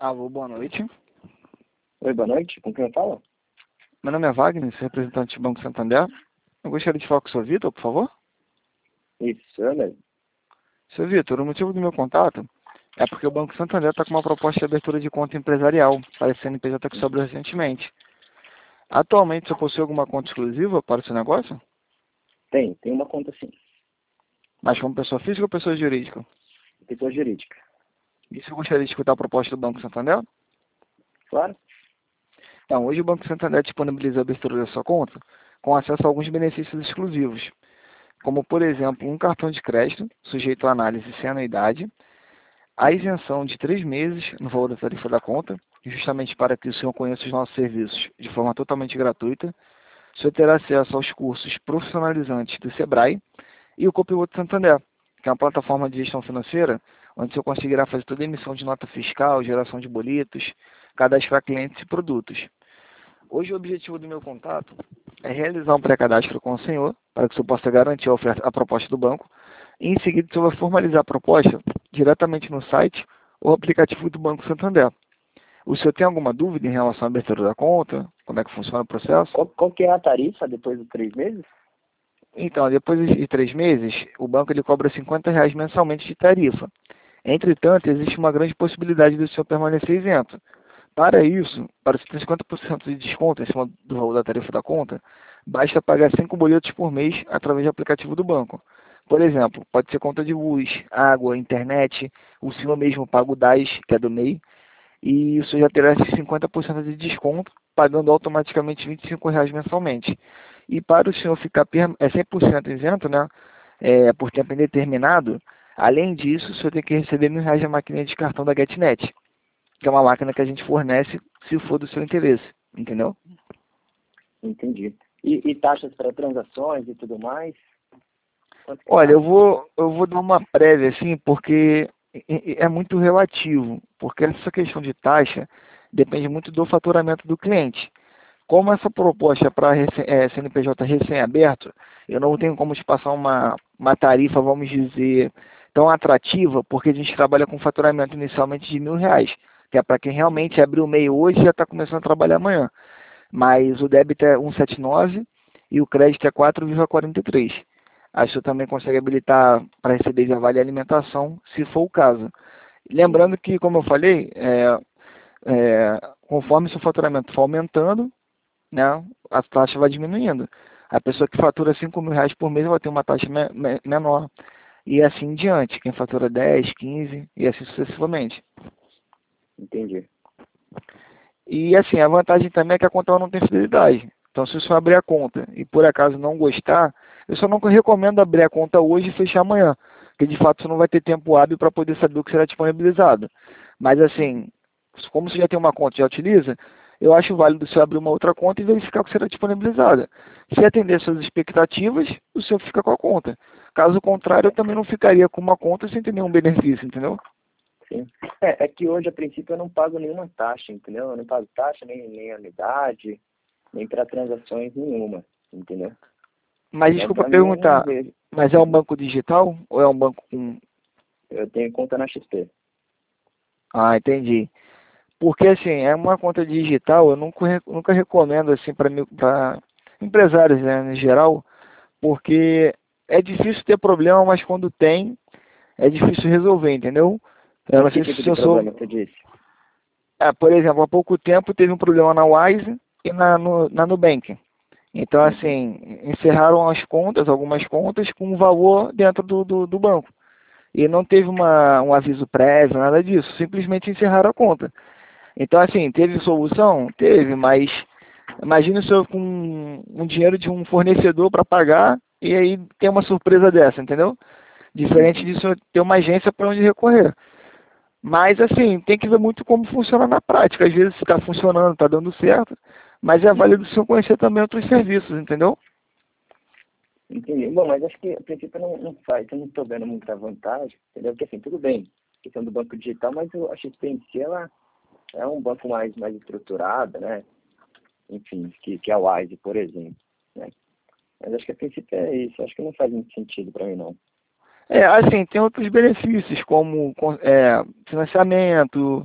Alô, boa noite. Oi, boa noite. Com quem eu falo? Meu nome é Wagner, sou representante do Banco Santander. Eu gostaria de falar com o Sr. Vitor, por favor. Isso, eu mesmo. Sr. Vitor, o motivo do meu contato é porque o Banco Santander está com uma proposta de abertura de conta empresarial para a CNPJ que sobrou recentemente. Atualmente, você possui alguma conta exclusiva para o seu negócio? Tem uma conta sim. Mas como pessoa física ou pessoa jurídica? Pessoa jurídica. E você gostaria de escutar a proposta do Banco Santander? Claro? Então, hoje o Banco Santander disponibiliza a abertura da sua conta com acesso a alguns benefícios exclusivos, como, por exemplo, um cartão de crédito sujeito à análise sem anuidade, a isenção de 3 meses no valor da tarifa da conta, justamente para que o senhor conheça os nossos serviços de forma totalmente gratuita. O senhor terá acesso aos cursos profissionalizantes do Sebrae e o Copiloto Santander, que é uma plataforma de gestão financeira, onde o senhor conseguirá fazer toda a emissão de nota fiscal, geração de boletos, cadastrar clientes e produtos. Hoje o objetivo do meu contato é realizar um pré-cadastro com o senhor, para que o senhor possa garantir a proposta do banco, e em seguida o senhor vai formalizar a proposta diretamente no site ou aplicativo do Banco Santander. O senhor tem alguma dúvida em relação à abertura da conta? Como é que funciona o processo? Qual que é a tarifa depois dos 3 meses? Então, depois de 3 meses, o banco ele cobra R$ 50 mensalmente de tarifa. Entretanto, existe uma grande possibilidade do senhor permanecer isento. Para isso, para você ter 50% de desconto em cima do valor da tarifa da conta, basta pagar 5 boletos por mês através do aplicativo do banco. Por exemplo, pode ser conta de luz, água, internet, o senhor mesmo paga o DAS, que é do MEI, e o senhor já terá esses 50% de desconto, pagando automaticamente R$ 25 mensalmente. E para o senhor ficar 100% isento, né, por tempo indeterminado, além disso, o senhor tem que receber R$ 1.000 da maquininha de cartão da GetNet, que é uma máquina que a gente fornece se for do seu interesse, entendeu? Entendi. E taxas para transações e tudo mais? Quanto que Olha, tá? eu vou dar uma prévia, assim, porque é muito relativo, porque essa questão de taxa depende muito do faturamento do cliente. Como essa proposta é para CNPJ recém-aberto, eu não tenho como te passar uma tarifa, vamos dizer, tão atrativa, porque a gente trabalha com faturamento inicialmente de R$ 1.000, que é para quem realmente abriu o MEI hoje e já está começando a trabalhar amanhã. Mas o débito é 179 e o crédito é 4,43. Aí você também consegue habilitar para receber via Vale Alimentação, se for o caso. Lembrando que, como eu falei, conforme seu faturamento for aumentando, né, a taxa vai diminuindo. A pessoa que fatura R$ 5.000 por mês vai ter uma taxa menor. E assim em diante. Quem fatura 10, 15 e assim sucessivamente. Entendi. E assim, a vantagem também é que a conta não tem fidelidade. Então, se o senhor abrir a conta e por acaso não gostar, eu só não recomendo abrir a conta hoje e fechar amanhã, porque de fato você não vai ter tempo hábil para poder saber o que será disponibilizado. Mas assim, como você já tem uma conta e já utiliza, eu acho válido você abrir uma outra conta e verificar o que será disponibilizado. Se atender suas expectativas, o senhor fica com a conta. Caso contrário, eu também não ficaria com uma conta sem ter nenhum benefício, entendeu? Sim. É que hoje, a princípio, eu não pago nenhuma taxa, entendeu? Eu não pago taxa, nem anuidade, nem para transações nenhuma, entendeu? Mas Então, desculpa para mim, eu não perguntar, vejo. mas é um banco digital ou é um banco com... Eu tenho conta na XP. Ah, entendi. Porque assim, é uma conta digital, eu nunca recomendo assim para empresários, né, em geral, porque é difícil ter problema, mas quando tem, é difícil resolver, entendeu? Eu Mas não que sei tipo se de eu sou... problema você disse? Por exemplo, há pouco tempo teve um problema na Wise e na Nubank. Então, Uhum. assim, encerraram as contas, algumas contas, com um valor dentro do banco. E não teve um aviso prévio, nada disso. Simplesmente encerraram a conta. Então, assim, teve solução? Teve, mas imagine o senhor com um dinheiro de um fornecedor para pagar e aí tem uma surpresa dessa, entendeu? Diferente Uhum. disso, ter uma agência para onde recorrer. Mas, assim, tem que ver muito como funciona na prática. Às vezes está funcionando, está dando certo, mas é válido o senhor conhecer também outros serviços, entendeu? Entendi. Bom, mas acho que a princípio não faz, eu não estou vendo muita vantagem, entendeu? Porque assim, tudo bem, questão do banco digital, mas eu acho que a XP em si, ela é um banco mais estruturado, né? Enfim, que a Wise, por exemplo, né? Mas acho que a princípio é isso, acho que não faz muito sentido para mim, não. Assim, tem outros benefícios, como financiamento,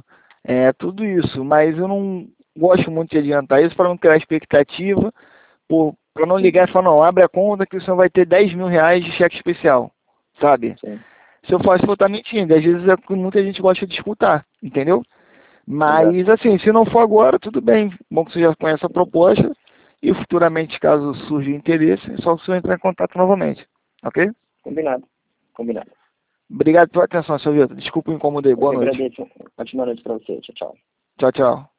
É tudo isso, mas eu não gosto muito de adiantar isso para não criar expectativa, para não ligar e falar, não, abre a conta que o senhor vai ter 10 mil reais de cheque especial, sabe? Sim, Se eu faço, eu vou estar mentindo. Às vezes é o que muita gente gosta de escutar, entendeu? exato. Mas, assim, se não for agora, tudo bem. Bom que você já conhece a proposta e futuramente, caso surja interesse, é só o senhor entrar em contato novamente, ok? Combinado. Combinado. Obrigado pela atenção, seu Vitor. Desculpa o incomodei. Eu Boa que noite. agradeço. Ótima noite para você. Tchau, tchau. Tchau, tchau.